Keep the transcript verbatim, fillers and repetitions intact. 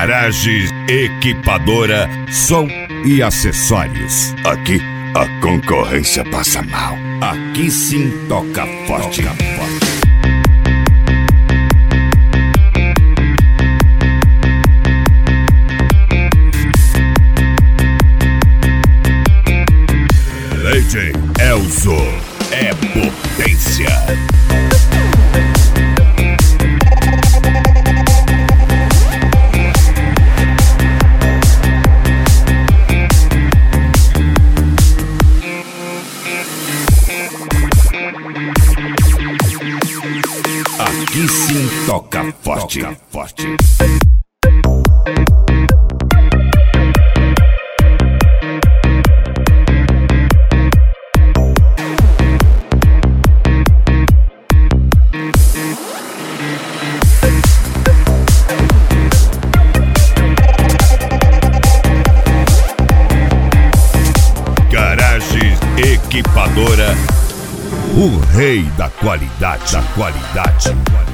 Garagem Equipadora, som e acessórios. Aqui a concorrência passa mal. Aqui sim toca forte. Toca forte. D J Elzo é potência. Aqui sim toca forte. Toca forte. Garagem Equipadora, o rei da qualidade, da qualidade.